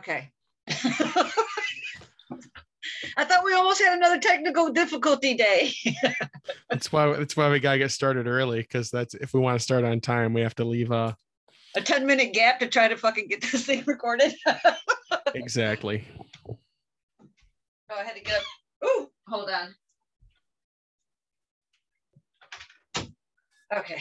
Okay. I thought we almost had another technical difficulty day. That's why we gotta get started early, because that's if we want to start on time, we have to leave a 10-minute gap to try to fucking get this thing recorded. Exactly. Oh, I had to get up. Ooh, hold on. Okay.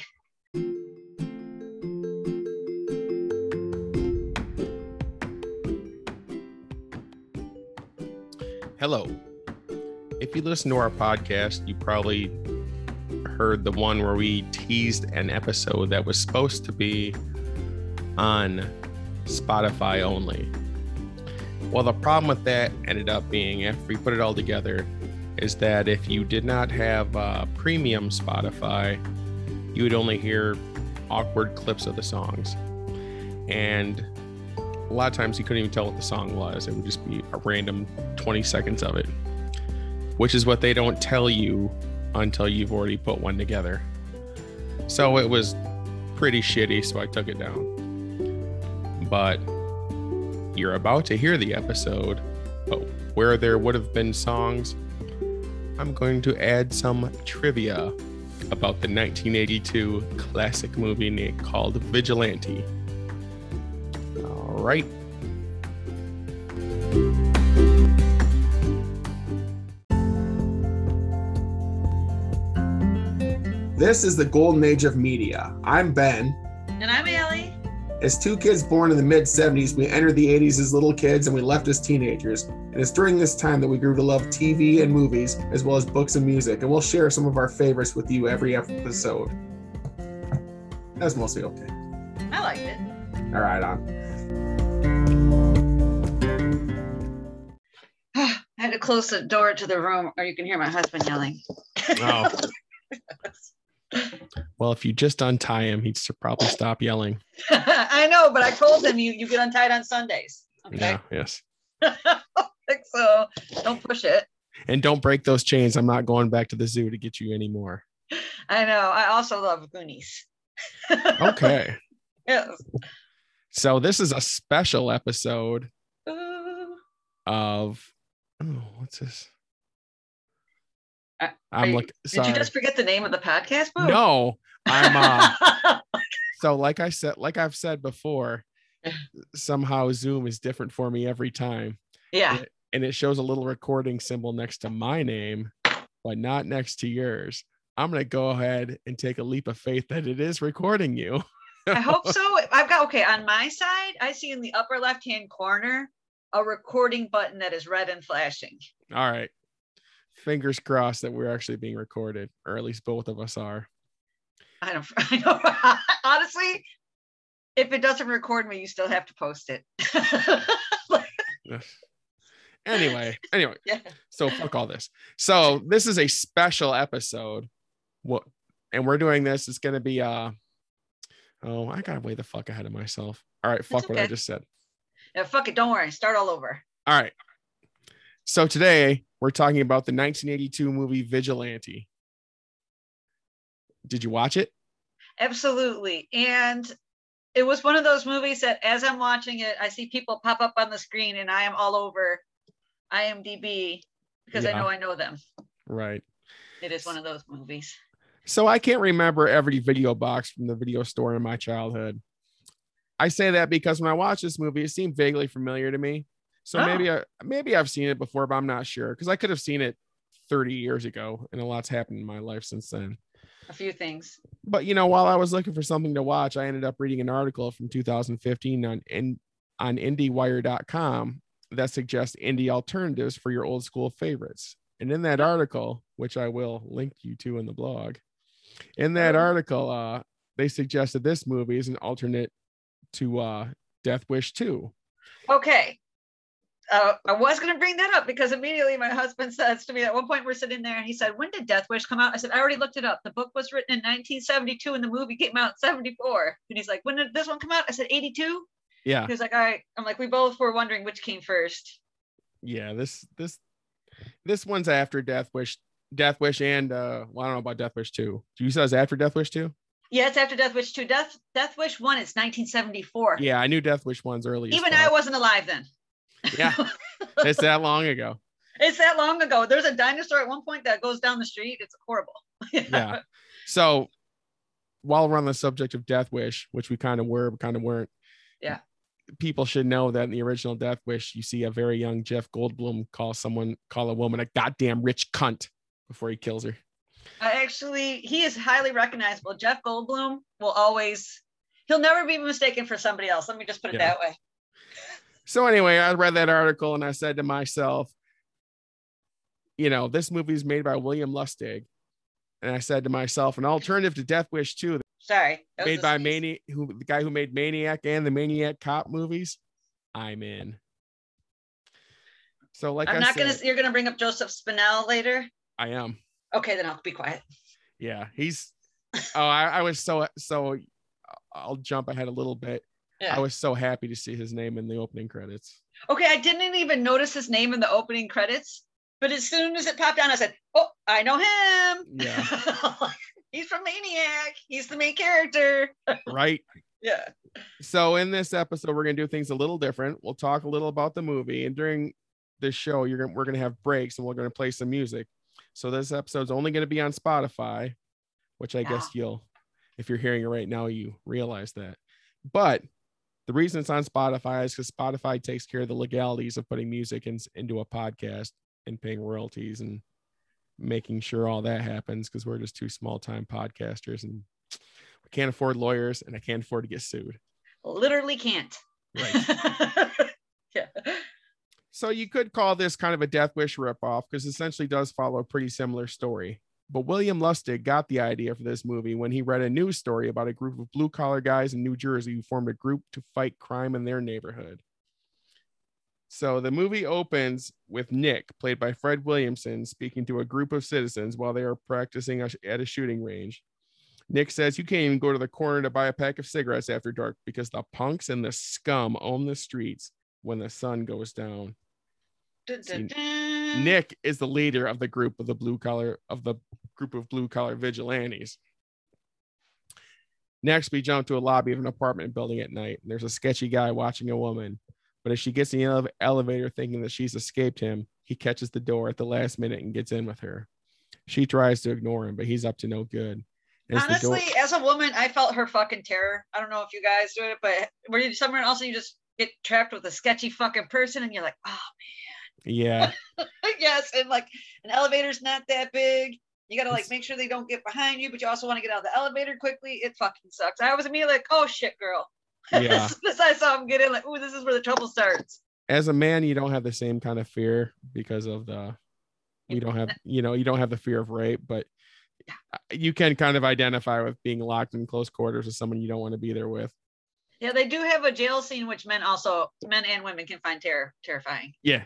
Hello. If you listen to our podcast, you probably heard the one where we teased an episode that was supposed to be on Spotify only. Well, the problem with that ended up being, after we put it all together, is that if you did not have premium Spotify, you would only hear awkward clips of the songs. And a lot of times you couldn't even tell what the song was. It would just be a random 20 seconds of it, which is what they don't tell you until you've already put one together. So it was pretty shitty, so I took it down. But you're about to hear the episode, but where there would have been songs, I'm going to add some trivia about the 1982 classic movie called Vigilante. All right. This is the golden age of media. I'm Ben. And I'm Allie. As two kids born in the mid-70s, we entered the 80s as little kids and we left as teenagers. And it's during this time that we grew to love TV and movies, as well as books and music. And we'll share some of our favorites with you every episode. That's mostly okay. I liked it. All right, on. I had to close the door to the room, or you can hear my husband yelling. Oh. Well, if you just untie him, he'd probably stop yelling. I know, but I told him you get untied on Sundays. Okay. Yeah, yes. So don't push it. And don't break those chains. I'm not going back to the zoo to get you anymore. I know. I also love Goonies. Okay. Yes. So this is a special episode of what's this? Did you just forget the name of the podcast? Bro? No, I'm so like I've said before, somehow Zoom is different for me every time. Yeah. And it shows a little recording symbol next to my name, but not next to yours. I'm going to go ahead and take a leap of faith that it is recording you. I hope so. I've got, on my side, I see in the upper left-hand corner a recording button that is red and flashing. All right. Fingers crossed that we're actually being recorded, or at least both of us are. I know. Honestly, if it doesn't record me, you still have to post it. Anyway. Yeah. So fuck all this. So this is a special episode. And we're doing this. It's going to be I got way the fuck ahead of myself. All right. Fuck what I just said. Yeah, fuck it. Don't worry. Start all over. All right. So today we're talking about the 1982 movie Vigilante. Did you watch it? Absolutely. And it was one of those movies that as I'm watching it, I see people pop up on the screen and I am all over IMDb because I know them. Right. It is one of those movies. So I can't remember every video box from the video store in my childhood. I say that because when I watched this movie, it seemed vaguely familiar to me. So maybe I've seen it before, but I'm not sure, because I could have seen it 30 years ago and a lot's happened in my life since then. A few things. But, while I was looking for something to watch, I ended up reading an article from 2015 on IndieWire.com that suggests indie alternatives for your old school favorites. And in that article, which I will link you to in the blog, in that article, they suggested this movie is an alternate to Death Wish 2. Okay. I was going to bring that up because immediately my husband says to me, at one point we're sitting there and he said, when did Death Wish come out? I said, I already looked it up. The book was written in 1972 and the movie came out in 74. And he's like, when did this one come out? I said, 82. Yeah. He was like, all right. I'm like, we both were wondering which came first. Yeah. This one's after Death Wish and I don't know about Death Wish 2. You said it's after Death Wish 2? Yeah, it's after Death Wish 2. Death Wish 1 is 1974. Yeah, I knew Death Wish 1's early. Even I wasn't alive then. Yeah, it's that long ago. It's that long ago. There's a dinosaur at one point that goes down the street. It's horrible. Yeah. So while we're on the subject of Death Wish, which we kind of were, but kind of weren't. Yeah. People should know that in the original Death Wish, you see a very young Jeff Goldblum call a woman a goddamn rich cunt before he kills her. He is highly recognizable. Jeff Goldblum he'll never be mistaken for somebody else. Let me just put it that way. So anyway, I read that article and I said to myself, this movie is made by William Lustig. And I said to myself, an alternative to Death Wish 2, made by the guy who made Maniac and the Maniac Cop movies, I'm in. So you're gonna bring up Joseph Spinell later? I am. Okay, then I'll be quiet. Yeah, I was so I'll jump ahead a little bit. Yeah. I was so happy to see his name in the opening credits. Okay, I didn't even notice his name in the opening credits, but as soon as it popped down, I said, "Oh, I know him." Yeah. He's from Maniac. He's the main character. Right. Yeah. So in this episode, we're going to do things a little different. We'll talk a little about the movie, and during this show, we're going to have breaks and we're going to play some music. So this episode's only going to be on Spotify, which I guess if you're hearing it right now, you realize that. But the reason it's on Spotify is because Spotify takes care of the legalities of putting music into a podcast and paying royalties and making sure all that happens, because we're just two small-time podcasters and we can't afford lawyers and I can't afford to get sued. Literally can't. Right. Yeah. So you could call this kind of a Death Wish ripoff, because it essentially does follow a pretty similar story. But William Lustig got the idea for this movie when he read a news story about a group of blue-collar guys in New Jersey who formed a group to fight crime in their neighborhood. So the movie opens with Nick, played by Fred Williamson, speaking to a group of citizens while they are practicing at a shooting range. Nick says, "You can't even go to the corner to buy a pack of cigarettes after dark because the punks and the scum own the streets when the sun goes down." See, Nick is the leader of the group of blue collar vigilantes. Next, we jump to a lobby of an apartment building at night. There's a sketchy guy watching a woman, but as she gets in the elevator thinking that she's escaped him, he catches the door at the last minute and gets in with her. She tries to ignore him, but he's up to no good. Honestly, as a woman, I felt her fucking terror. I don't know if you guys do it, but were you somewhere else and you just get trapped with a sketchy fucking person and you're like, oh man. Yeah. Yes, and like an elevator's not that big. You gotta make sure they don't get behind you, but you also want to get out of the elevator quickly. It fucking sucks. I was immediately like, oh shit, girl. Yeah. As soon as I saw him get in, like, ooh, this is where the trouble starts. As a man, you don't have the same kind of fear because of you don't have the fear of rape, but you can kind of identify with being locked in close quarters with someone you don't want to be there with. Yeah, they do have a jail scene, which men and women can find terrifying. Yeah.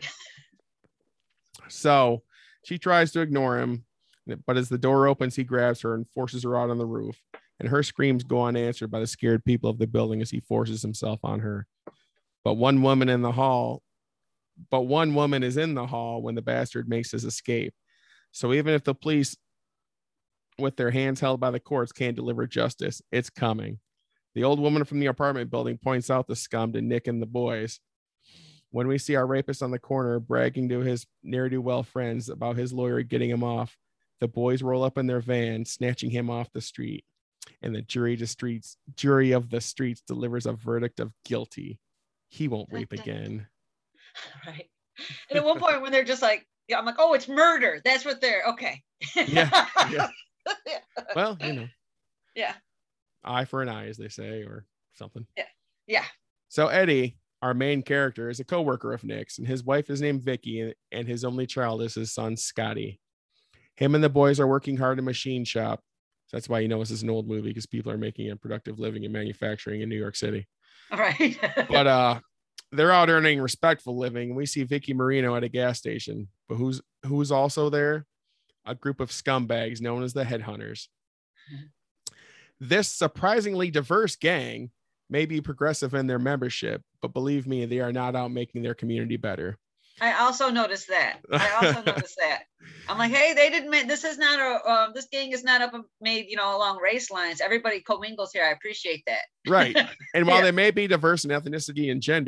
So she tries to ignore him, but as the door opens, he grabs her and forces her out on the roof. And her screams go unanswered by the scared people of the building as he forces himself on her. But one woman is in the hall when the bastard makes his escape. So even if the police, with their hands held by the courts, can't deliver justice, it's coming. The old woman from the apartment building points out the scum to Nick and the boys. When we see our rapist on the corner bragging to his ne'er-do-well friends about his lawyer getting him off, the boys roll up in their van, snatching him off the street. And the jury of the streets delivers a verdict of guilty. He won't rape again. Right. And at one point when they're just like, yeah, I'm like, oh, it's murder. That's what they're okay. Yeah. Yeah. Well, Yeah. Eye for an eye, as they say, or something. Yeah. Yeah. So Eddie, our main character, is a co-worker of Nick's, and his wife is named Vicky, and his only child is his son, Scotty. Him and the boys are working hard in a machine shop. So that's why this is an old movie, because people are making a productive living in manufacturing in New York City. All right. But they're out earning respectful living. We see Vicky Marino at a gas station, but who's also there? A group of scumbags known as the Headhunters. Mm-hmm. This surprisingly diverse gang may be progressive in their membership, but believe me, they are not out making their community better. I also noticed that. I'm like, hey, they didn't make this is not this gang is not made along race lines. Everybody commingles here. I appreciate that. Right. And while they may be diverse in ethnicity and gender,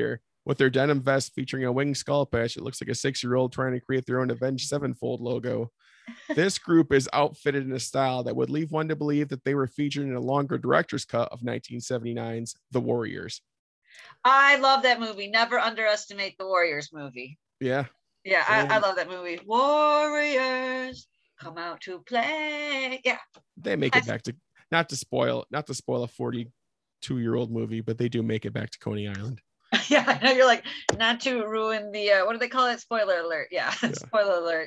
With their denim vest featuring a winged skull patch, it looks like a 6-year-old trying to create their own Avenged Sevenfold logo. This group is outfitted in a style that would leave one to believe that they were featured in a longer director's cut of 1979's The Warriors. I love that movie. Never underestimate the Warriors movie. Yeah. Yeah, I love that movie. Warriors come out to play. Yeah. They make it back to, not to spoil a 42-year-old movie, but they do make it back to Coney Island. Yeah, I know, you're like, not to ruin the what do they call it? Spoiler alert. Yeah. Spoiler alert.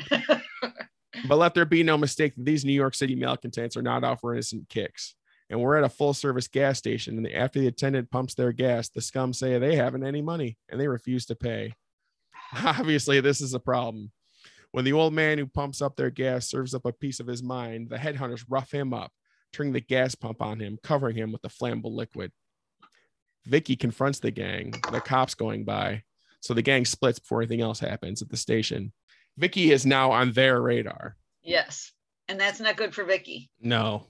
But let there be no mistake that these New York City malcontents are not out for innocent kicks. And we're at a full service gas station, and after the attendant pumps their gas, the scum say they haven't any money and they refuse to pay. Obviously, this is a problem. When the old man who pumps up their gas serves up a piece of his mind, the headhunters rough him up, turning the gas pump on him, covering him with the flammable liquid. Vicky confronts the gang, the cops going by, so the gang splits before anything else happens at the station. Vicky is now on their radar. Yes. And that's not good for Vicky. No.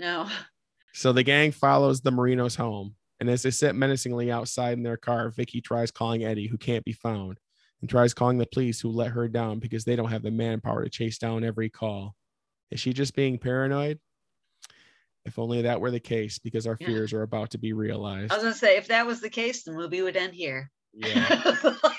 So the gang follows the Marinos home, and as they sit menacingly outside in their car, Vicky tries calling Eddie, who can't be found, and tries calling the police, who let her down because they don't have the manpower to chase down every call. Is she just being paranoid? If only that were the case, because our fears are about to be realized. I was going to say, if that was the case, the movie would end here. Yeah.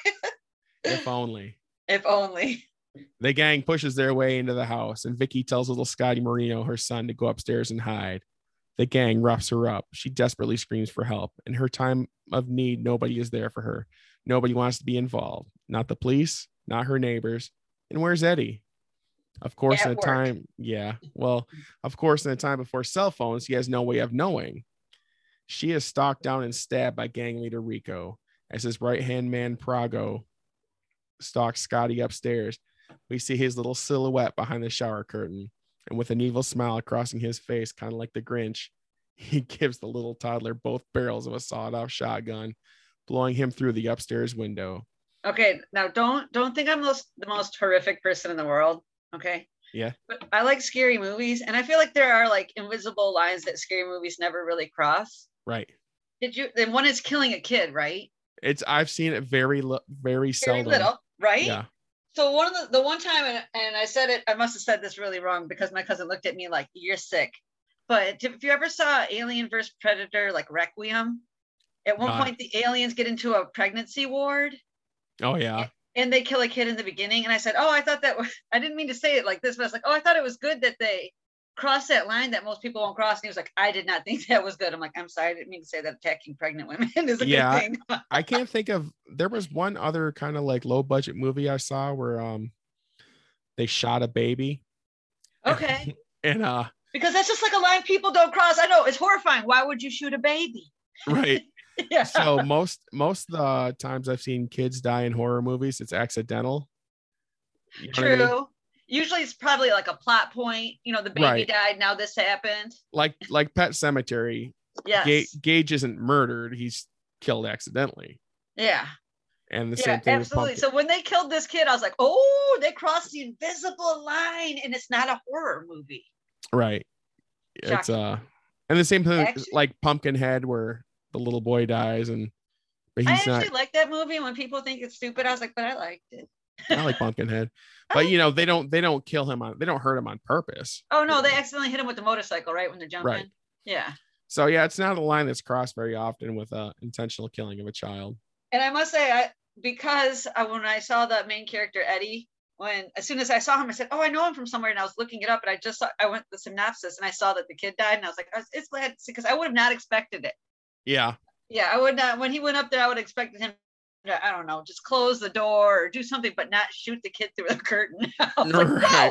If only. If only. The gang pushes their way into the house, and Vicky tells little Scotty Marino, her son, to go upstairs and hide. The gang roughs her up. She desperately screams for help. In her time of need, nobody is there for her. Nobody wants to be involved. Not the police, not her neighbors. And where's Eddie? Of course, in a time, of course, in a time before cell phones, he has no way of knowing. She is stalked down and stabbed by gang leader Rico. As his right-hand man, Prago, stalks Scotty upstairs, we see his little silhouette behind the shower curtain. And with an evil smile crossing his face, kind of like the Grinch, he gives the little toddler both barrels of a sawed-off shotgun, blowing him through the upstairs window. Okay, now don't think I'm the most horrific person in the world. Okay. Yeah. But I like scary movies, and I feel like there are like invisible lines that scary movies never really cross. Right. Then one is killing a kid, right? I've seen it very seldom. Very little, right? Yeah. So the one time, and I said it, I must have said this really wrong because my cousin looked at me like, you're sick. But if you ever saw Alien vs. Predator, like Requiem, at one point the aliens get into a pregnancy ward. Oh, yeah. And they kill a kid in the beginning. And I said, I thought that I didn't mean to say it like this, but I was like, I thought it was good that they crossed that line that most people won't cross. And he was like, I did not think that was good. I'm like, I'm sorry, I didn't mean to say that attacking pregnant women is a good thing. I can't think of, there was one other kind of like low budget movie I saw where they shot a baby. Okay. And because that's just like a line people don't cross. I know, it's horrifying. Why would you shoot a baby? Right. Yeah. So most of the times I've seen kids die in horror movies, it's accidental. You know True. What I mean? Usually it's probably like a plot point. You know, the baby died. Now this happened. Like Pet Sematary. Yes. Gage isn't murdered. He's killed accidentally. Yeah. And the same thing. Absolutely. So when they killed this kid, I was like, oh, they crossed the invisible line, and it's not a horror movie. Right. Shocking. It's and the same thing like Pumpkinhead, where the little boy dies, but he's not. I actually like that movie. When people think it's stupid, I was like, but I liked it. I like Pumpkinhead, but they don't kill him they don't hurt him on purpose. Oh no, they accidentally hit him with the motorcycle, right, when they're jumping. Right. Yeah. So yeah, it's not a line that's crossed very often with intentional killing of a child. And I must say, because when I saw the main character Eddie, as soon as I saw him, I said, "Oh, I know him from somewhere," and I was looking it up, and I went to the synopsis, and I saw that the kid died, and I was like, "It's glad," because I would have not expected it. Yeah. Yeah, I would not. When he went up there, I would have expected him to, I don't know, just close the door or do something, but not shoot the kid through the curtain. Right.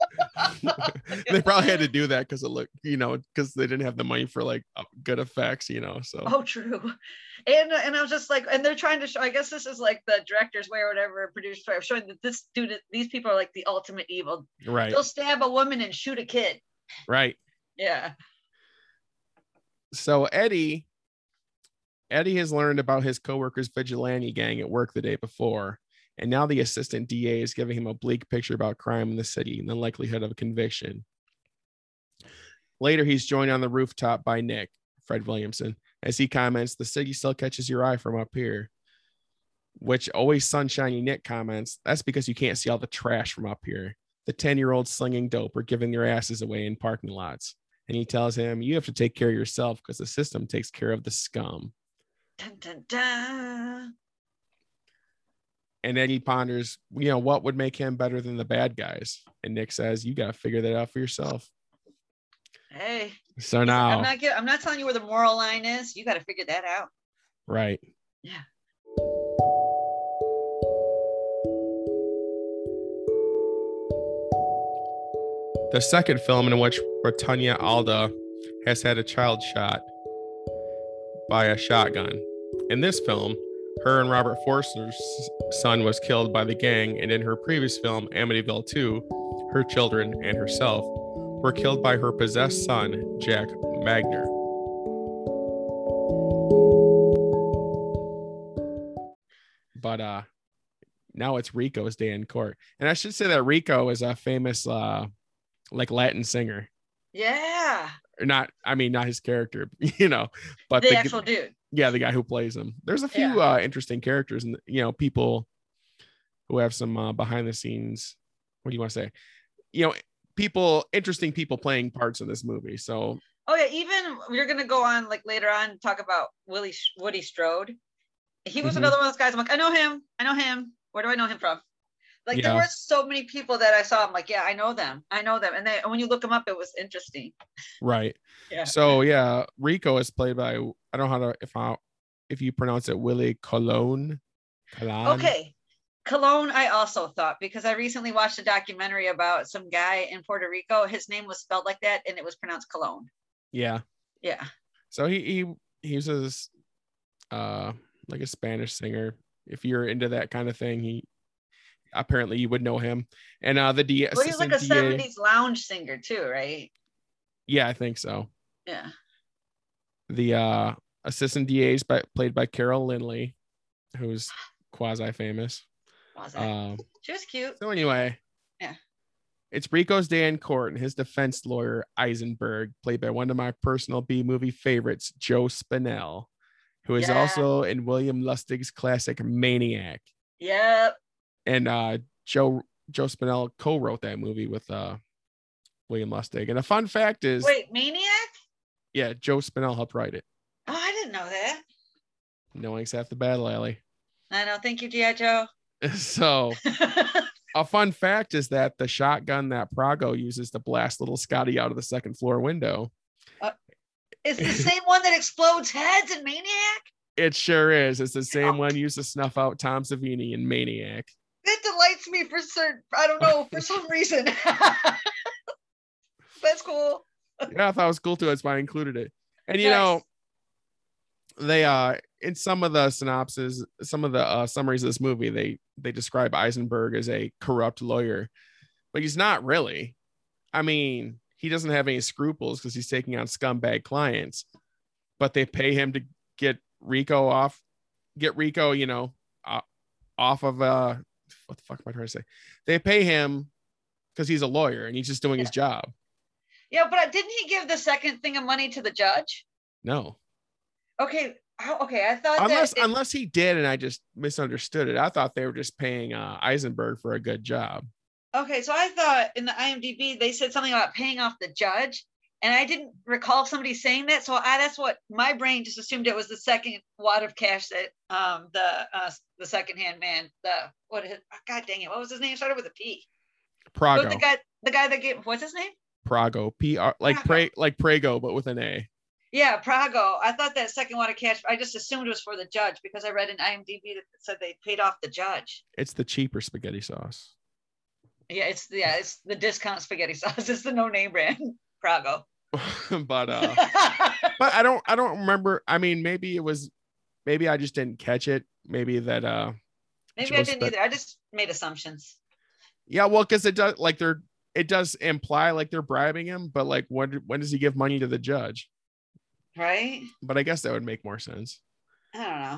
They probably had to do that because it looked, because they didn't have the money for like good effects, so. Oh, true. And I was just like, and they're trying to show, I guess this is like the director's way or whatever, producer's way of showing that these people are like the ultimate evil. Right. They'll stab a woman and shoot a kid. Right. Yeah. So Eddie has learned about his coworker's vigilante gang at work the day before, and now the assistant DA is giving him a bleak picture about crime in the city and the likelihood of a conviction. Later, he's joined on the rooftop by Nick, Fred Williamson, as he comments, "The city still catches your eye from up here." which always sunshiny Nick comments, that's because you can't see all the trash from up here. The 10-year-olds slinging dope or giving their asses away in parking lots. And he tells him, you have to take care of yourself because the system takes care of the scum. Dun, dun, dun. And then he ponders, what would make him better than the bad guys? And Nick says, you got to figure that out for yourself. Hey. So now I'm not telling you where the moral line is. You got to figure that out. Right. Yeah. The second film in which Britannia Alda has had a child shot by a shotgun. In this film, her and Robert Forster's son was killed by the gang, and in her previous film, Amityville 2, her children and herself were killed by her possessed son, Jack Magner. But now it's Rico's day in court. And I should say that Rico is a famous Latin singer. Yeah. Or not his character, but the actual dude. Yeah, the guy who plays him. There's a few interesting characters and people who have some behind the scenes. What do you want to say? Interesting people playing parts in this movie. So even we're gonna go on later on talk about Woody Strode. He was another one of those guys. I'm like, I know him. Where do I know him from? There were so many people that I saw. I'm like, yeah, I know them. And then when you look them up, it was interesting. Right. Yeah. So Rico is played by, I don't know if you pronounce it, Willie Colon. Okay. Colon, I also thought, because I recently watched a documentary about some guy in Puerto Rico. His name was spelled like that, and it was pronounced Cologne. Yeah. Yeah. So he was like a Spanish singer. If you're into that kind of thing, apparently you would know him. And the DA. Well, he's like a 70s lounge singer too, right? Yeah, I think so. Yeah. The assistant DA is played by Carol Lindley, who's quasi famous. She was cute. So anyway, yeah, it's Rico's day in court, and his defense lawyer Eisenberg, played by one of my personal B-movie favorites, Joe Spinell, who is also in William Lustig's classic Maniac. Yep. And Joe Spinell co-wrote that movie with William Lustig. And a fun fact is, Maniac? Yeah, Joe Spinell helped write it. Oh, I didn't know that. Knowing's half the battle, Allie. I know. Thank you, G.I. Joe. So a fun fact is that the shotgun that Prago uses to blast little Scotty out of the second floor window is the same one that explodes heads in Maniac? It sure is. It's the same one used to snuff out Tom Savini in Maniac. It delights me for some reason. That's cool. Yeah, I thought it was cool too. That's why I included it. And they in some of the synopses, some of the summaries of this movie, they describe Eisenberg as a corrupt lawyer, but he's not really. I mean, he doesn't have any scruples because he's taking on scumbag clients, but they pay him to get Rico off of what the fuck am I trying to say? They pay him because he's a lawyer and he's just doing his job. Yeah, but didn't he give the second thing of money to the judge? No. Okay. I thought unless he did and I just misunderstood it. I thought they were just paying Eisenberg for a good job. Okay, so I thought in the IMDb they said something about paying off the judge, and I didn't recall somebody saying that. So that's what my brain just assumed it was the second wad of cash that the secondhand man, God dang it, what was his name? Started with a P. Prago. The guy that gave, what's his name? Prago. Like Prego, but with an A. Yeah, Prago. I thought that second wad of cash, I just assumed it was for the judge because I read in IMDb that said they paid off the judge. It's the cheaper spaghetti sauce. Yeah, it's the discount spaghetti sauce. It's the no-name brand, Prago. but I don't remember. I mean, maybe I just didn't catch it. Maybe that maybe I didn't either. I just made assumptions. Yeah, well, because it does imply like they're bribing him, but like when does he give money to the judge? Right. But I guess that would make more sense. I don't know.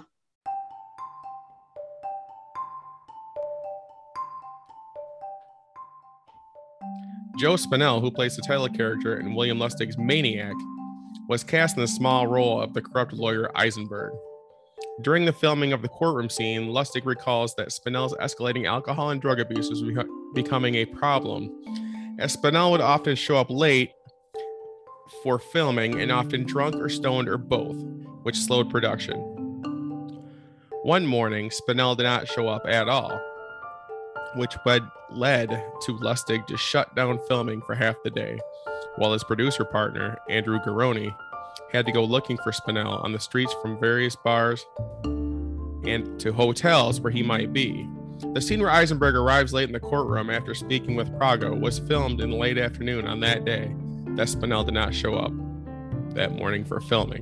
Joe Spinell, who plays the title character in William Lustig's Maniac, was cast in the small role of the corrupt lawyer Eisenberg. During the filming of the courtroom scene, Lustig recalls that Spinell's escalating alcohol and drug abuse was becoming a problem, as Spinell would often show up late for filming and often drunk or stoned or both, which slowed production. One morning, Spinell did not show up at all, which led to Lustig to shut down filming for half the day, while his producer partner, Andrew Garroni, had to go looking for Spinell on the streets from various bars and to hotels where he might be. The scene where Eisenberg arrives late in the courtroom after speaking with Prago was filmed in the late afternoon on that day, that Spinell did not show up that morning for filming.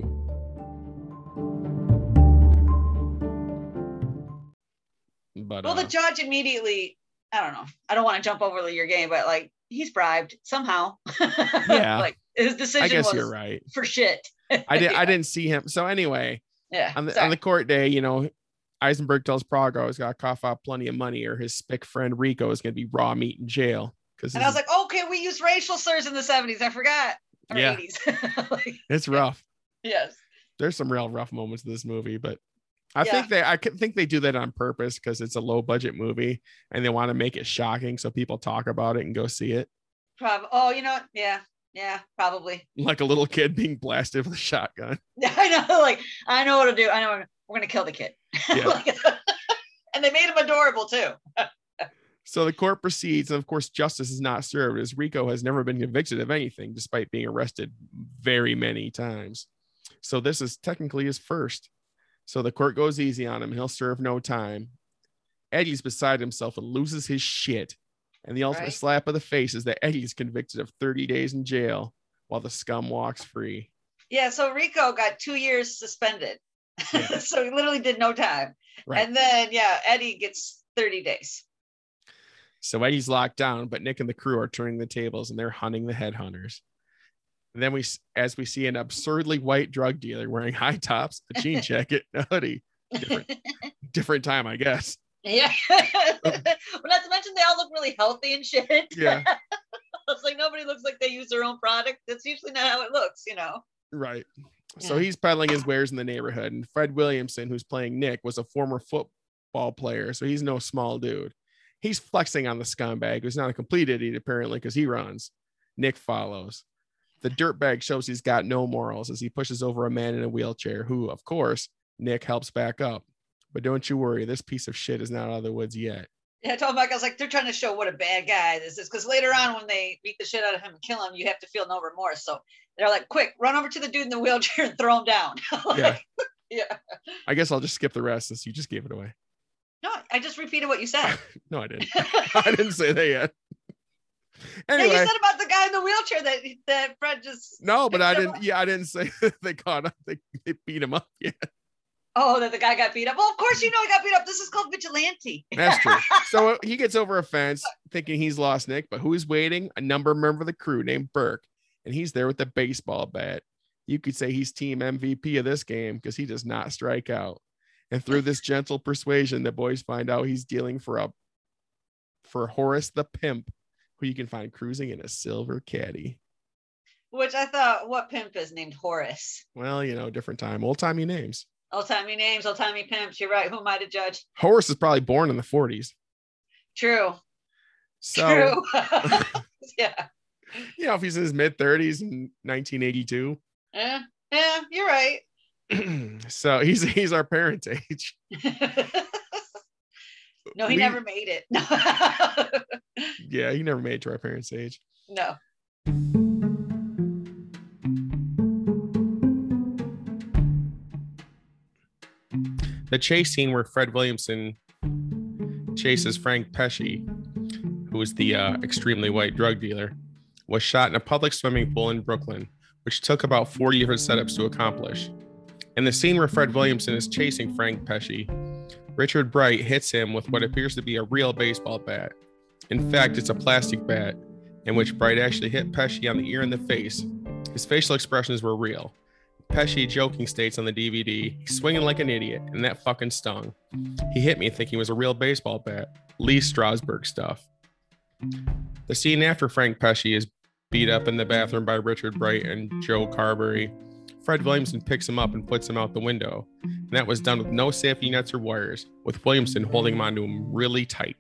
But, well, the judge immediately, I don't know, I don't want to jump over your game, but like, he's bribed somehow. Yeah. Like his decision I guess was you're right. for shit. I didn't see him. So anyway, on the court day, you know, Eisenberg tells Prago he's got to cough out plenty of money or his spick friend Rico is going to be raw meat in jail. And I was like, okay, we used racial slurs in the 70s. I forgot. Or 80s. Like, it's rough. Yes. There's some real rough moments in this movie, but I think they do that on purpose because it's a low budget movie and they want to make it shocking so people talk about it and go see it. Probably. Oh, you know, yeah, probably. Like a little kid being blasted with a shotgun. Yeah, I know. Like, I know what to do. I know we're gonna kill the kid. Yeah. Like, and they made him adorable too. So the court proceeds, and of course, justice is not served as Rico has never been convicted of anything, despite being arrested very many times. So this is technically his first. So the court goes easy on him, and he'll serve no time. Eddie's beside himself and loses his shit. And the ultimate slap of the face is that Eddie's convicted of 30 days in jail while the scum walks free. Yeah, so Rico got 2 years suspended. Yeah. So he literally did no time. Right. And then, Eddie gets 30 days. So Eddie's locked down, but Nick and the crew are turning the tables and they're hunting the headhunters. And then we see an absurdly white drug dealer wearing high tops, a jean jacket, and a hoodie. Different time, I guess. Yeah. Well, not to mention they all look really healthy and shit. Yeah. It's like nobody looks like they use their own product. That's usually not how it looks, you know. Right. So he's peddling his wares in the neighborhood. And Fred Williamson, who's playing Nick, was a former football player. So he's no small dude. He's flexing on the scumbag, who's not a complete idiot, apparently, because he runs. Nick follows. The dirtbag shows he's got no morals as he pushes over a man in a wheelchair who, of course, Nick helps back up. But don't you worry, this piece of shit is not out of the woods yet. Yeah, I told Mike, I was like, they're trying to show what a bad guy this is. Because later on, when they beat the shit out of him and kill him, you have to feel no remorse. So they're like, quick, run over to the dude in the wheelchair and throw him down. Yeah. Yeah. I guess I'll just skip the rest since you just gave it away. No, I just repeated what you said. No, I didn't. I didn't say that yet. Anyway, yeah, you said about the guy in the wheelchair that Fred just. No, but I didn't. Yeah, I didn't say they caught him. They beat him up. Yeah. Oh, that the guy got beat up. Well, of course, you know he got beat up. This is called vigilante. That's true. So he gets over a fence thinking he's lost Nick, but who's waiting? A member of the crew named Burke, and he's there with the baseball bat. You could say he's team MVP of this game because he does not strike out. And through this gentle persuasion, the boys find out he's dealing for Horace the Pimp, who you can find cruising in a silver caddy. Which I thought, what pimp is named Horace? Well, you know, different time, old-timey names. Old-timey names, old-timey pimps. You're right. Who am I to judge? Horace is probably born in the 40s. True. So, true. Yeah. You know, if he's in his mid-30s in 1982. Yeah, you're right. So he's our parents' age. No, he never made it. Yeah, he never made it to our parents' age. No. The chase scene where Fred Williamson chases Frank Pesci, who is the extremely white drug dealer, was shot in a public swimming pool in Brooklyn, which took about 40 different setups to accomplish. In the scene where Fred Williamson is chasing Frank Pesci, Richard Bright hits him with what appears to be a real baseball bat. In fact, it's a plastic bat, in which Bright actually hit Pesci on the ear and the face. His facial expressions were real. Pesci joking states on the DVD, he's swinging like an idiot, and that fucking stung. He hit me thinking it was a real baseball bat. Lee Strasberg stuff. The scene after Frank Pesci is beat up in the bathroom by Richard Bright and Joe Carberry Fred Williamson picks him up and puts him out the window. And that was done with no safety nets or wires, with Williamson holding him onto him really tight.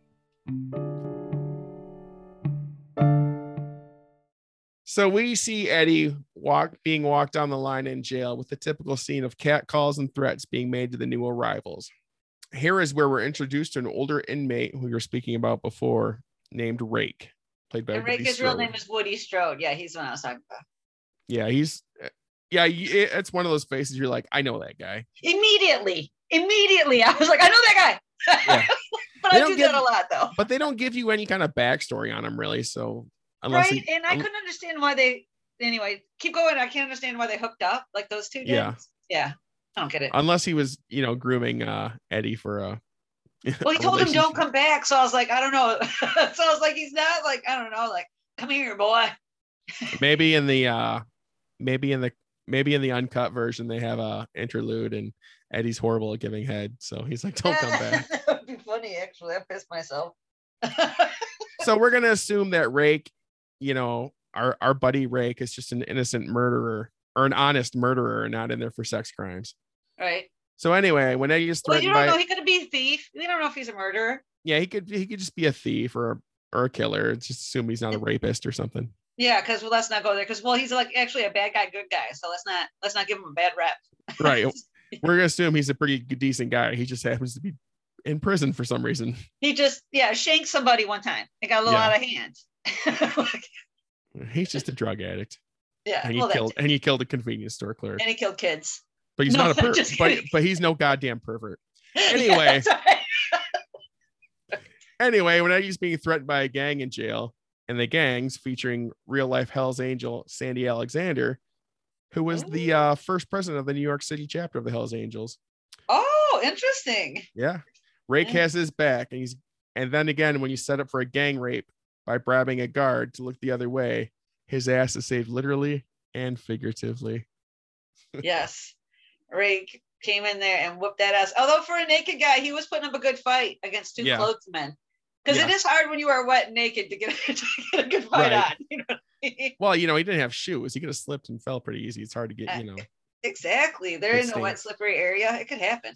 So we see Eddie being walked down the line in jail with the typical scene of catcalls and threats being made to the new arrivals. Here is where we're introduced to an older inmate who we were speaking about before, named Rake, played by Woody Rake's Strode. real name is Woody Strode. Yeah, he's the one I was talking about. Yeah, it's one of those faces you're like, I know that guy. Immediately, I was like, I know that guy. Yeah. But I do that a lot, though. But they don't give you any kind of backstory on him, really. So, and I couldn't understand why they. Anyway, keep going. I can't understand why they hooked up like those two did. Yeah. I don't get it. Unless he was, grooming Eddie for a. Well, he told him don't come back, so I was like, I don't know. So I was like, he's not like, I don't know, like, come here, boy. maybe in the uncut version they have a interlude and Eddie's horrible at giving head, so he's like, don't come back. That would be funny, actually. I pissed myself. So we're gonna assume that Rake, our buddy Rake, is just an innocent murderer or an honest murderer and not in there for sex crimes. Right. So anyway, when Eddie is threatened, you don't know, he could be a thief. We don't know if he's a murderer. Yeah, he could just be a thief or a killer. Just assume he's not a rapist or something. Yeah, because let's not go there. Because he's like actually a bad guy, good guy. So let's not give him a bad rep. Right. We're gonna assume he's a pretty decent guy. He just happens to be in prison for some reason. He just shanked somebody one time. It got a little out of hand. He's just a drug addict. Yeah. And he killed a convenience store clerk. And he killed kids. But he's not a pervert. But he's no goddamn pervert. Anyway. Anyway, when Eddie's being threatened by a gang in jail, and the gangs featuring real life Hell's Angel Sandy Alexander, who was the first president of the New York City chapter of the Hell's Angels. Oh, interesting. Yeah. Rake has his back, and then again, when you set up for a gang rape by bribing a guard to look the other way, his ass is saved literally and figuratively. Yes. Rake came in there and whooped that ass. Although for a naked guy, he was putting up a good fight against two clothed men. Because it is hard when you are wet and naked to get a good fight on. You know what I mean? Well, he didn't have shoes. He could have slipped and fell pretty easy. It's hard to get, Exactly. They're in a wet, slippery area. It could happen.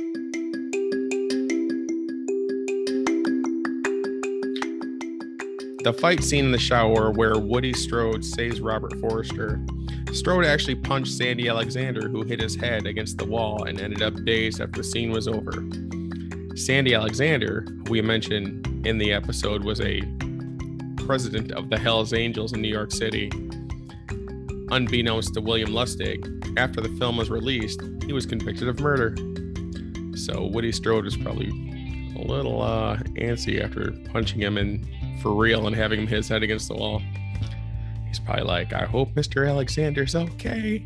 The fight scene in the shower where Woody Strode saves Robert Forster. Strode actually punched Sandy Alexander, who hit his head against the wall and ended up dazed after the scene was over. Sandy Alexander, who we mentioned in the episode, was a president of the Hells Angels in New York City. Unbeknownst to William Lustig, after the film was released, he was convicted of murder. So Woody Strode was probably a little antsy after punching him in for real and having him hit his head against the wall. He's probably like, I hope Mr. Alexander's okay.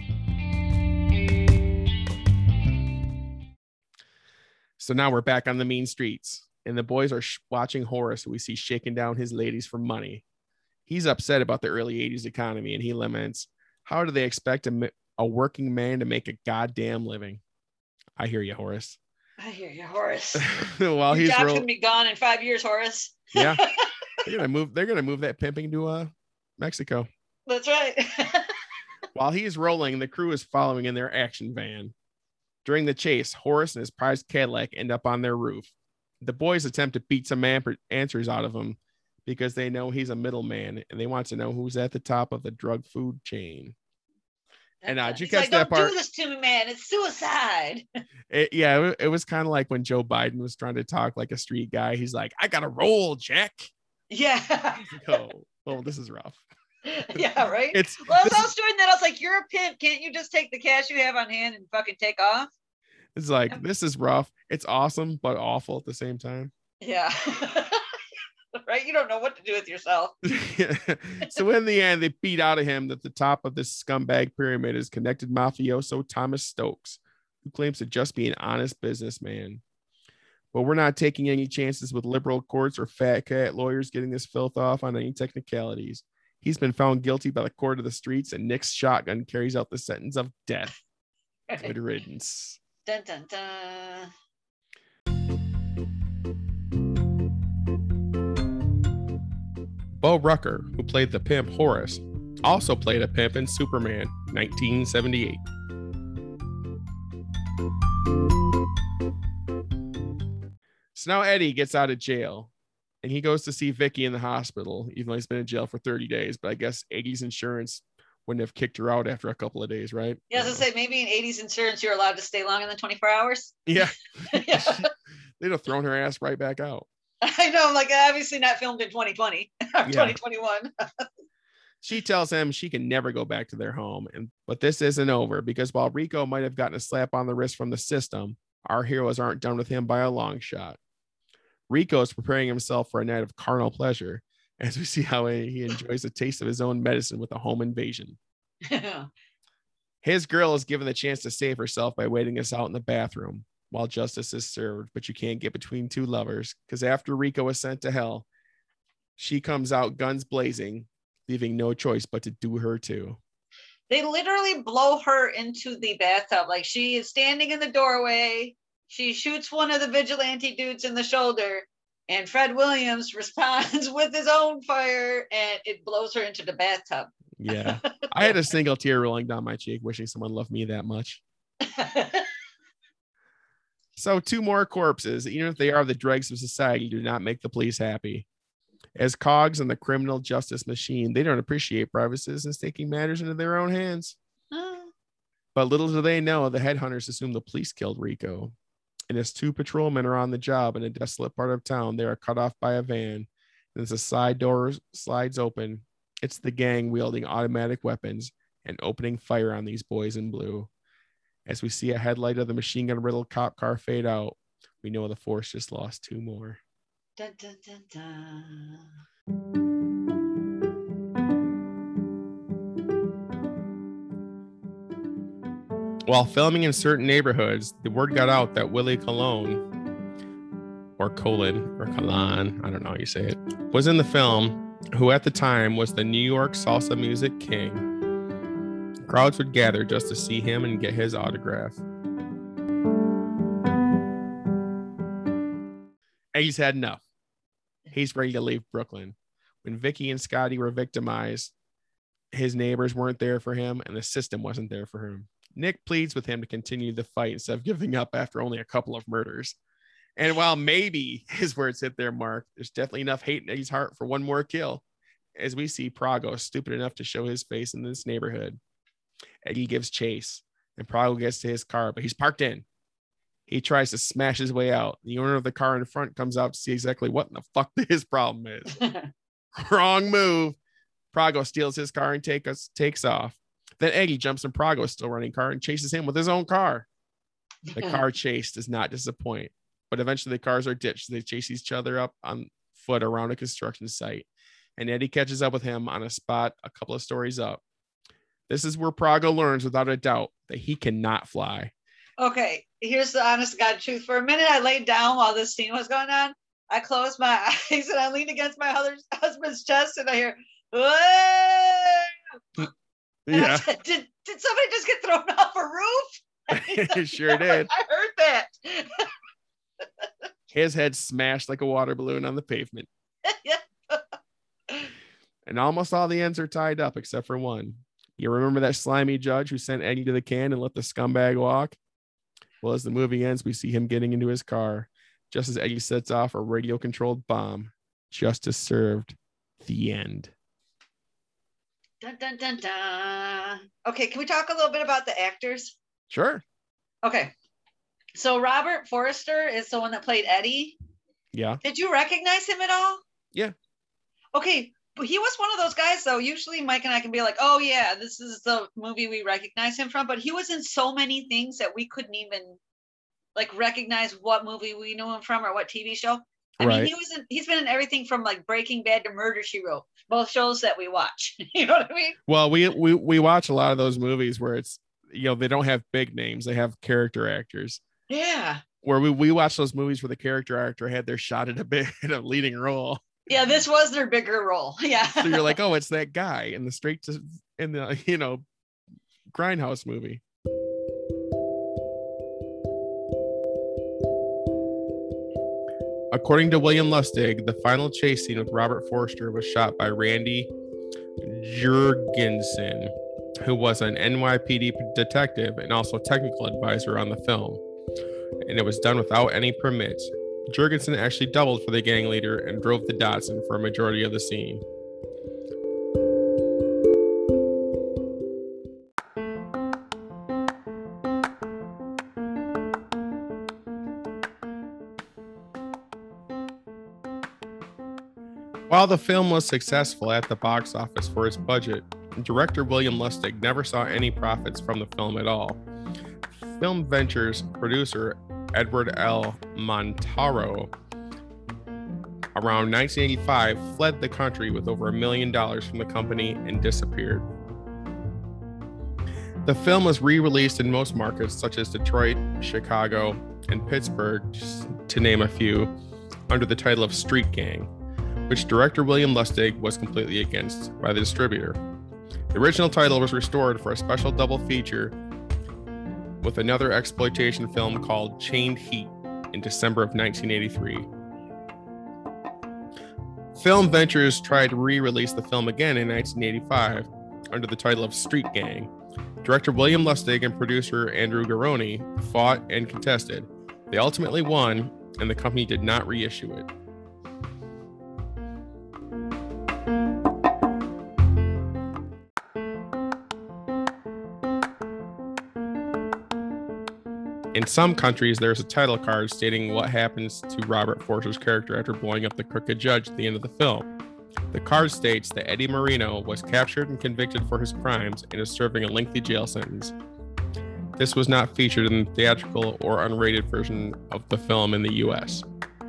So now we're back on the mean streets, and the boys are watching Horace, who we see shaking down his ladies for money. He's upset about the early 80s economy, and he laments, how do they expect a working man to make a goddamn living? I hear you, Horace. I hear you, Horace. While your job's gonna be gone in 5 years, Horace. Yeah, they're gonna move that pimping to Mexico. That's right. While he's rolling, the crew is following in their action van. During the chase, Horace and his prized Cadillac end up on their roof. The boys attempt to beat some answers out of him because they know he's a middleman and they want to know who's at the top of the drug food chain. And did you catch that part? Don't do this to me, man. It's suicide. It was kind of like when Joe Biden was trying to talk like a street guy. He's like, I got to roll, Jack. Yeah. Oh, this is rough. Yeah, right. As I was doing that, I was like, you're a pimp. Can't you just take the cash you have on hand and fucking take off? It's like, this is rough. It's awesome, but awful at the same time. Yeah. Right? You don't know what to do with yourself. So in the end, they beat out of him that the top of this scumbag pyramid is connected mafioso Thomas Stokes, who claims to just be an honest businessman. But we're not taking any chances with liberal courts or fat cat lawyers getting this filth off on any technicalities. He's been found guilty by the court of the streets, and Nick's shotgun carries out the sentence of death. Good riddance. Dun, dun, dun. Bo Rucker, who played the pimp Horace, Also played a pimp in Superman, 1978. So now Eddie gets out of jail and he goes to see Vicky in the hospital, even though he's been in jail for 30 days. But I guess 80s insurance wouldn't have kicked her out after a couple of days, right? Yeah, I was gonna say, maybe in 80s insurance, you're allowed to stay longer than 24 hours. Yeah. Yeah. They'd have thrown her ass right back out. I know, I'm like, obviously not filmed in 2020 or 2021. She tells him she can never go back to their home. But this isn't over, because while Rico might have gotten a slap on the wrist from the system, our heroes aren't done with him by a long shot. Rico is preparing himself for a night of carnal pleasure, as we see how he enjoys the taste of his own medicine with a home invasion. His girl is given the chance to save herself by waiting us out in the bathroom while justice is served, but you can't get between two lovers, because after Rico is sent to hell, she comes out guns blazing, leaving no choice but to do her too. They literally blow her into the bathtub. Like, she is standing in the doorway. She shoots one of the vigilante dudes in the shoulder, and Fred Williams responds with his own fire, and it blows her into the bathtub. Yeah. I had a single tear rolling down my cheek, wishing someone loved me that much. So 2 more corpses, even if they are the dregs of society, do not make the police happy. As cogs in the criminal justice machine, they don't appreciate private citizens taking matters into their own hands. But little do they know, the headhunters assume the police killed Rico. And as 2 patrolmen are on the job in a desolate part of town, they are cut off by a van. And as the side door slides open, it's the gang wielding automatic weapons and opening fire on these boys in blue. As we see a headlight of the machine gun riddled cop car fade out, we know the force just lost 2 more. Dun, dun, dun, dun. While filming in certain neighborhoods, the word got out that Willie Colon, or Colon, I don't know how you say it, was in the film, who at the time was the New York salsa music king. Crowds would gather just to see him and get his autograph. And he's had enough. He's ready to leave Brooklyn. When Vicky and Scotty were victimized, his neighbors weren't there for him, and the system wasn't there for him. Nick pleads with him to continue the fight instead of giving up after only a couple of murders. And while maybe his words hit their mark, there's definitely enough hate in Eddie's heart for one more kill, as we see Prago stupid enough to show his face in this neighborhood. Eddie gives chase, and Prago gets to his car, but he's parked in. He tries to smash his way out. The owner of the car in front comes out to see exactly what in the fuck his problem is. Wrong move. Prago steals his car and takes off. Then Eddie jumps in Prago's still running car and chases him with his own car. The car chase does not disappoint, but eventually the cars are ditched. They chase each other up on foot around a construction site, and Eddie catches up with him on a spot a couple of stories up. This is where Prago learns without a doubt that he cannot fly. Okay, here's the honest to God truth. For a minute, I laid down while this scene was going on. I closed my eyes and I leaned against my husband's chest, and I hear, whoa! Yeah. I said, did somebody just get thrown off a roof? It sure did. I heard that. His head smashed like a water balloon on the pavement. And almost all the ends are tied up except for one. You remember that slimy judge who sent Eddie to the can and let the scumbag walk? Well, as the movie ends, we see him getting into his car, just as Eddie sets off a radio-controlled bomb. Justice served. The end. Dun, dun, dun, dun. Okay, can we talk a little bit about the actors? Sure. Okay. So Robert Forster is the one that played Eddie. Yeah. Did you recognize him at all? Yeah. Okay, but he was one of those guys, though. Usually Mike and I can be like, oh, yeah, this is the movie we recognize him from. But he was in so many things that we couldn't even like recognize what movie we knew him from or what TV show. I mean, he's been in everything from like Breaking Bad to Murder, She Wrote, both shows that we watch. You know what I mean? Well, we watch a lot of those movies where it's, they don't have big names. They have character actors. Yeah. Where we watch those movies where the character actor had their shot at a leading role. Yeah, this was their bigger role. Yeah. So you're like, oh, it's that guy in the Grindhouse movie. According to William Lustig, the final chase scene with Robert Forster was shot by Randy Jurgensen, who was an NYPD detective and also technical advisor on the film, and it was done without any permits. Jurgensen actually doubled for the gang leader and drove the Datsun for a majority of the scene. While the film was successful at the box office for its budget, director William Lustig never saw any profits from the film at all. Film Ventures producer Edward L. Montaro, around 1985, fled the country with over $1 million from the company and disappeared. The film was re-released in most markets such as Detroit, Chicago, and Pittsburgh, to name a few, under the title of Street Gang, which director William Lustig was completely against by the distributor. The original title was restored for a special double feature with another exploitation film called Chained Heat in December of 1983. Film Ventures tried to re-release the film again in 1985 under the title of Street Gang. Director William Lustig and producer Andrew Garrone fought and contested. They ultimately won, and the company did not reissue it. In some countries, there's a title card stating what happens to Robert Forster's character after blowing up the crooked judge at the end of the film. The card states that Eddie Marino was captured and convicted for his crimes and is serving a lengthy jail sentence. This was not featured in the theatrical or unrated version of the film in the US.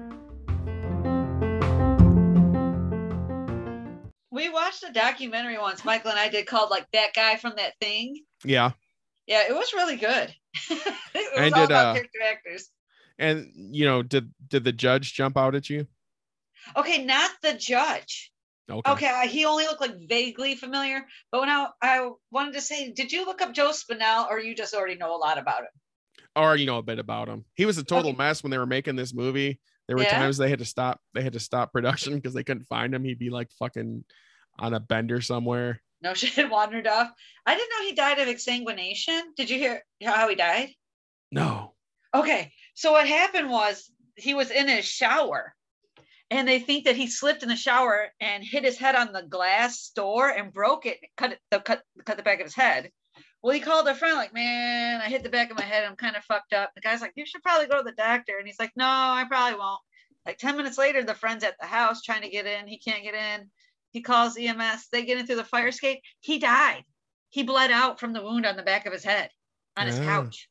We watched a documentary once, Michael and I did, called like That Guy from That Thing. Yeah. Yeah, it was really good. It was And all about character actors. And did the judge jump out at you? Okay, not the judge. Okay, he only looked like vaguely familiar. But when I wanted to say, did you look up Joe Spinell, or you just already know a lot about him? I already know a bit about him. He was a total mess when they were making this movie. There were times they had to stop production because they couldn't find him. He'd be like fucking on a bender somewhere. No shit, wandered off. I didn't know he died of exsanguination. Did you hear how he died? No. Okay, so what happened was he was in his shower, and they think that he slipped in the shower and hit his head on the glass door and broke it, cut the back of his head. Well, he called a friend like, man, I hit the back of my head. I'm kind of fucked up. The guy's like, you should probably go to the doctor. And he's like, no, I probably won't. Like 10 minutes later, the friend's at the house trying to get in. He can't get in. He calls EMS. They get in through the fire escape. He died. He bled out from the wound on the back of his head on his couch.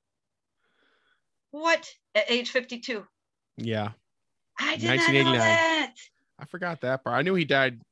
What? At age 52. Yeah. I did not know that. I forgot that part. I knew he died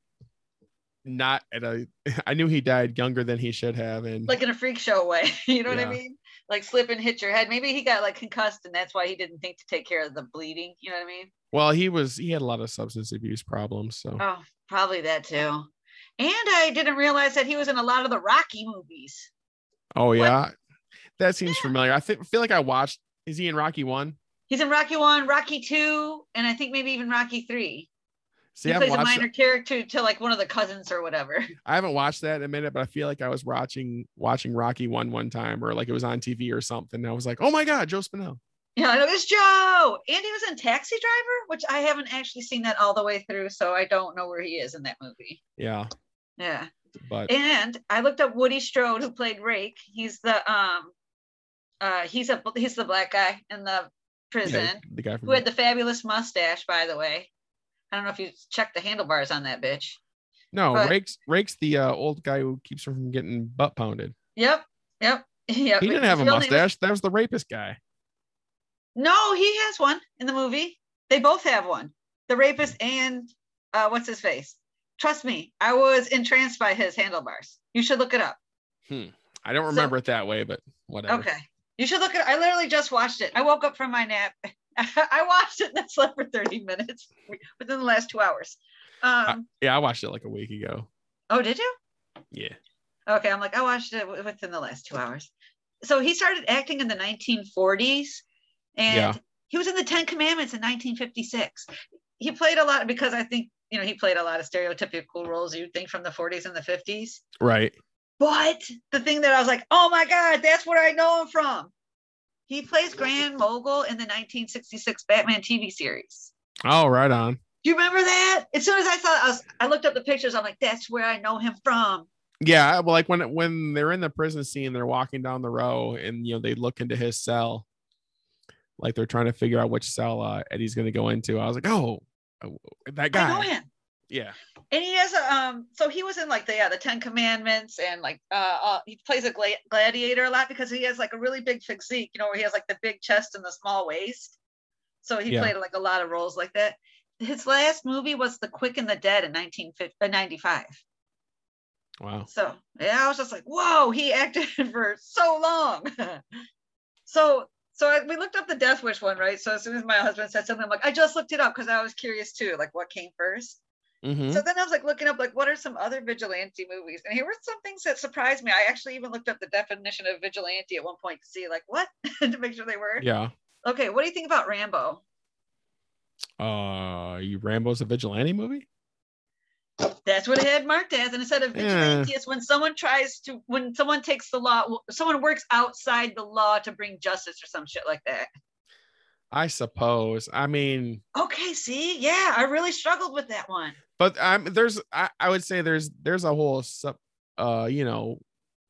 I knew he died younger than he should have. And like in a freak show way. You know what I mean? Like slip and hit your head. Maybe he got like concussed and that's why he didn't think to take care of the bleeding. You know what I mean? Well, he had a lot of substance abuse problems. So probably that too. And I didn't realize that he was in a lot of the Rocky movies. Oh yeah. That seems familiar. I feel like I watched. Is he in Rocky 1? He's in Rocky 1, Rocky 2, and I think maybe even Rocky 3. See, he plays a minor character to like one of the cousins or whatever. I haven't watched that in a minute, but I feel like I was watching Rocky 1 one time, or like it was on TV or something. And I was like, oh my God, Joe Spinell. Yeah, I know it's Joe. And he was in Taxi Driver, which I haven't actually seen that all the way through, so I don't know where he is in that movie. Yeah. Yeah. And I looked up Woody Strode, who played Rake. He's the he's the black guy in the prison, the guy who had the fabulous mustache, by the way. I don't know if you checked the handlebars on that bitch. No, Rake's the old guy who keeps her from getting butt pounded. Yep. He didn't have a mustache. That was the rapist guy. No, he has one in the movie. They both have one. The rapist and what's his face? Trust me, I was entranced by his handlebars. You should look it up. I don't remember it that way, but whatever. Okay. You should look at it. I literally just watched it. I woke up from my nap. I watched it and I slept for 30 minutes within the last 2 hours. I watched it like a week ago. Oh, did you? Yeah. Okay, I'm like, I watched it within the last 2 hours. So he started acting in the 1940s, and he was in the 10 Commandments in 1956. he played a lot because I think, he played a lot of stereotypical roles you'd think from the 40s and the 50s. Right. But the thing that I was like, oh my God, that's where I know him from. He plays Grand Mogul in the 1966 Batman TV series. Oh, right on. Do you remember that? As soon as I saw it, I looked up the pictures. I'm like, that's where I know him from. Yeah, well, like when they're in the prison scene, they're walking down the row, and they look into his cell, like they're trying to figure out which cell Eddie's going to go into. I was like, oh, that guy. I know him. Yeah. And he has so he was in like the 10 Commandments, and like he plays a gladiator a lot because he has like a really big physique, where he has like the big chest and the small waist. So he played like a lot of roles like that. His last movie was The Quick and the Dead in 1995. Wow. So yeah, I was just like, whoa, he acted for so long. So we looked up the Death Wish one, right? So as soon as my husband said something, I'm like, I just looked it up because I was curious too, like what came first. Mm-hmm. So then I was like looking up, like, what are some other vigilante movies? And here were some things that surprised me. I actually even looked up the definition of vigilante at one point to see, like, what to make sure they were. Yeah. Okay, what do you think about Rambo? Rambo's a vigilante movie? That's what it had marked as. And instead of vigilante, it's when someone takes the law, someone works outside the law to bring justice or some shit like that. I suppose. I mean, okay, see, yeah, I really struggled with that one. But I would say there's a whole subgenre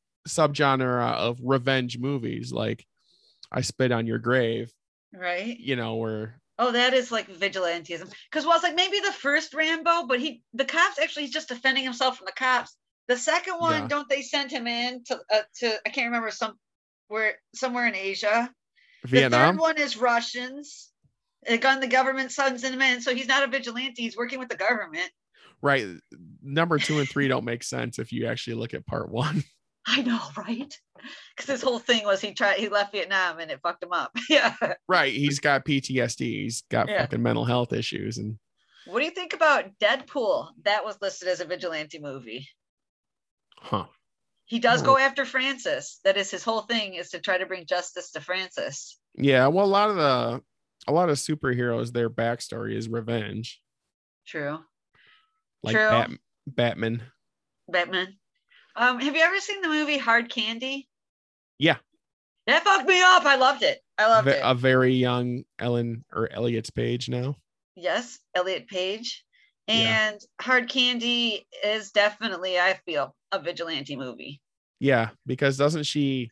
of revenge movies, like I Spit on Your Grave, right? Where that is like vigilantism. Because it's like maybe the first Rambo, but the cops actually, he's just defending himself from the cops. The second one, don't they send him in to I can't remember, somewhere in Asia. Vietnam. The third one is Russians. The government sends him in, so he's not a vigilante. He's working with the government. Right. Number 2 and 3 don't make sense if you actually look at part 1. I know, right? Because his whole thing was he left Vietnam and it fucked him up. Yeah. Right. He's got PTSD. He's got fucking mental health issues. And what do you think about Deadpool? That was listed as a vigilante movie. Huh. He does go after Francis. That is his whole thing, is to try to bring justice to Francis. Yeah, well, a lot of superheroes, their backstory is revenge. True. Like True. Batman. Have you ever seen the movie Hard Candy? Yeah. That fucked me up. I loved it. it. A very young Elliot's Page now. Yes, Elliot Page. And Hard Candy is definitely, I feel, a vigilante movie. Yeah, because doesn't she,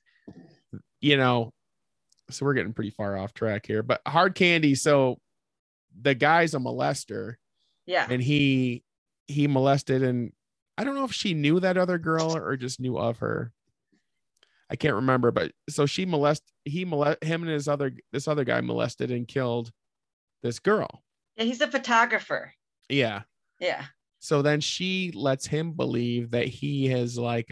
so we're getting pretty far off track here, but Hard Candy, so the guy's a molester. Yeah. And he molested, and I don't know if she knew that other girl or just knew of her. I can't remember, but so him and this other guy molested and killed this girl. Yeah, he's a photographer. Yeah. Yeah. So then she lets him believe that he is like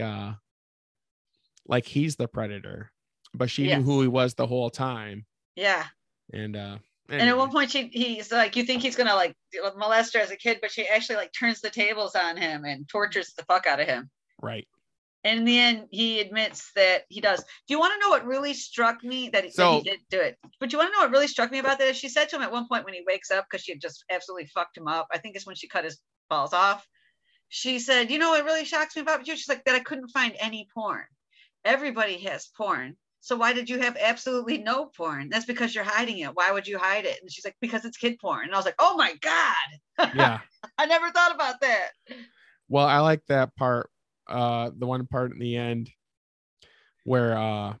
he's the predator, but she knew who he was the whole time. Yeah. And anyway. And at one point he's like, you think he's gonna like molest her as a kid, but she actually like turns the tables on him and tortures the fuck out of him. Right. And in the end, he admits that he does. Do you want to know what really struck me that he did do it? But you want to know what really struck me about that? She said to him at one point when he wakes up, because she had just absolutely fucked him up. I think it's when she cut his balls off. She said, what really shocks me about you? She's like, that I couldn't find any porn. Everybody has porn. So why did you have absolutely no porn? That's because you're hiding it. Why would you hide it? And she's like, because it's kid porn. And I was like, oh my God. Yeah. I never thought about that. Well, I like that part. The one part in the end where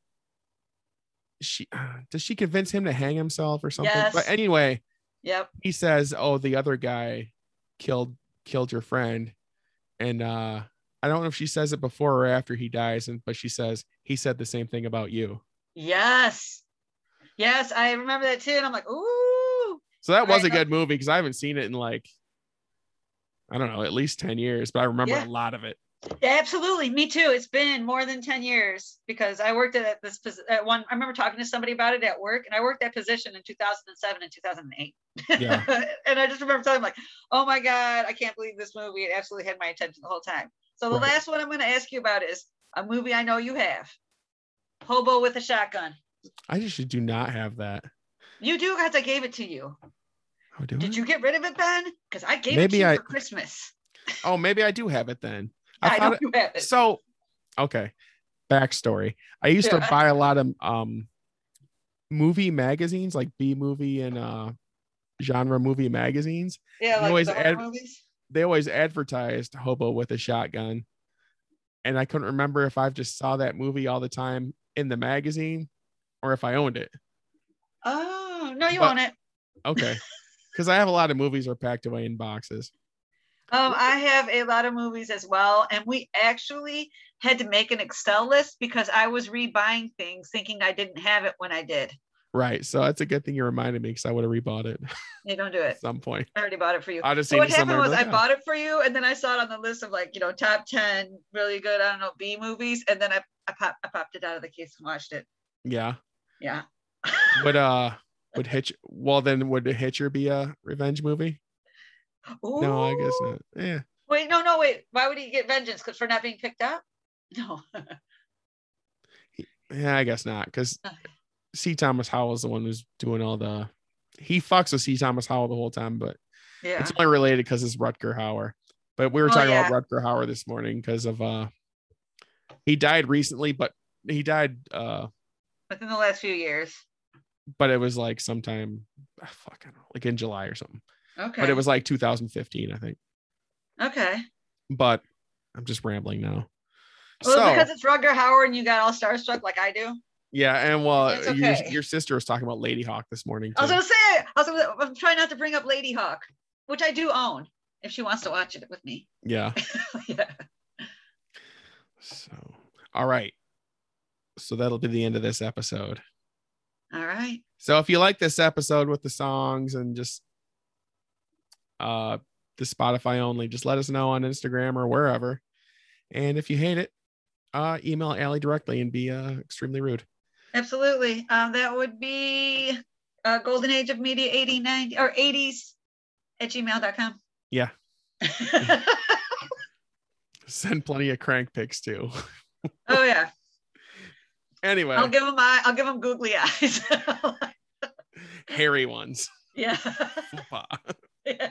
does she convince him to hang himself or something? Yes. But anyway, yep. He says, oh, the other guy killed your friend. And I don't know if she says it before or after he dies, but she says he said the same thing about you. Yes, I remember that too, and I'm like, ooh. So that was a good movie, because I haven't seen it in like, I don't know, at least 10 years, but I remember a lot of it. Yeah, absolutely, me too. It's been more than 10 years because I worked at one. I remember talking to somebody about it at work, and I worked that position in 2007 and 2008. Yeah. And I just remember telling them, like, oh my God, I can't believe this movie. It absolutely had my attention the whole time. So the last one I'm going to ask you about is a movie I know you have. Hobo with a Shotgun. I just do not have that. You do, because I gave it to you. Oh, Did you get rid of it, Ben? Because I gave Maybe it to you for Christmas. Oh, maybe I do have it then. I know you have it. So, okay. Backstory. I used to buy a lot of movie magazines, like B movie and genre movie magazines. Yeah, like always the horror movies. They always advertised Hobo with a Shotgun. And I couldn't remember if I just saw that movie all the time in the magazine or if I owned it. Oh, no, you own it. Okay. Because I have a lot of movies are packed away in boxes. I have a lot of movies as well. And we actually had to make an Excel list because I was rebuying things thinking I didn't have it when I did. Right. So that's a good thing you reminded me because I would have rebought it. You don't do it. At some point. I already bought it for you. I just so what happened was I bought it for you and then I saw it on the list of like, top 10 really good, I don't know, B movies. And then I popped it out of the case and watched it. Yeah. Yeah. Would Hitcher be a revenge movie? Ooh. No, I guess not. Yeah. Wait, no, wait. Why would he get vengeance? Because for not being picked up? No. Yeah, I guess not. Because C. Thomas Howell is the one who's doing all the. He fucks with C. Thomas Howell the whole time, but it's only related because it's Rutger Hauer. But we were talking about Rutger Hauer this morning because of he died recently, but he died within the last few years. But it was like sometime, I don't know, like in July or something. Okay. But it was like 2015, I think. Okay. But I'm just rambling now. Well, because it's Rutger Hauer and you got all starstruck like I do. Yeah, and your sister was talking about Lady Hawk this morning too. I was gonna say, I'm trying not to bring up Lady Hawk, which I do own if she wants to watch it with me. Yeah. Yeah. So, all right. So that'll be the end of this episode. All right. So if you like this episode with the songs and just the Spotify only, just let us know on Instagram or wherever. And if you hate it, email Allie directly and be extremely rude. Absolutely. That would be Golden Age of Media 8090 or 80s at gmail.com. Yeah. Send plenty of crank pics too. Oh yeah. Anyway, I'll give them googly eyes. Hairy ones. Yeah. Yeah.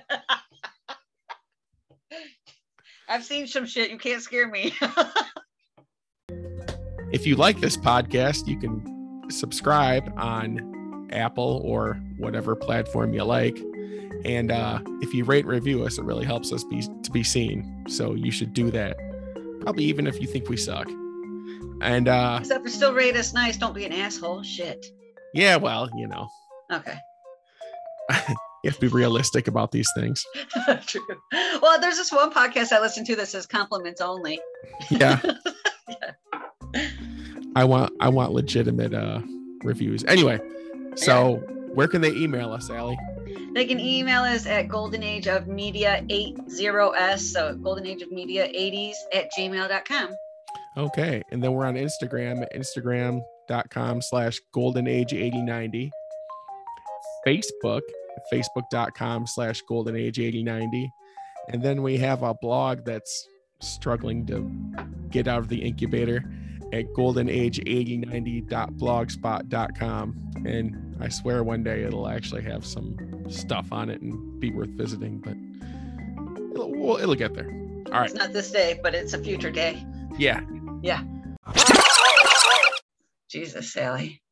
I've seen some shit. You can't scare me. If you like this podcast, you can subscribe on Apple or whatever platform you like. And if you rate and review us, it really helps us to be seen. So you should do that. Probably even if you think we suck. And except for still rate us nice. Don't be an asshole. Shit. Yeah, well, Okay. You have to be realistic about these things. True. Well, there's this one podcast I listen to that says compliments only. Yeah. Yeah. I want legitimate reviews. Anyway, so where can they email us, Allie? They can email us at goldenageofmedia80s, so goldenageofmedia80s at gmail.com. Okay. And then we're on Instagram at instagram.com/goldenage8090. Facebook, facebook.com/goldenage8090. And then we have a blog that's struggling to get out of the incubator at goldenage8090.blogspot.com. And I swear one day it'll actually have some stuff on it and be worth visiting, but it'll get there. All right. It's not this day, but it's a future day. Yeah. Yeah. Jesus, Sally.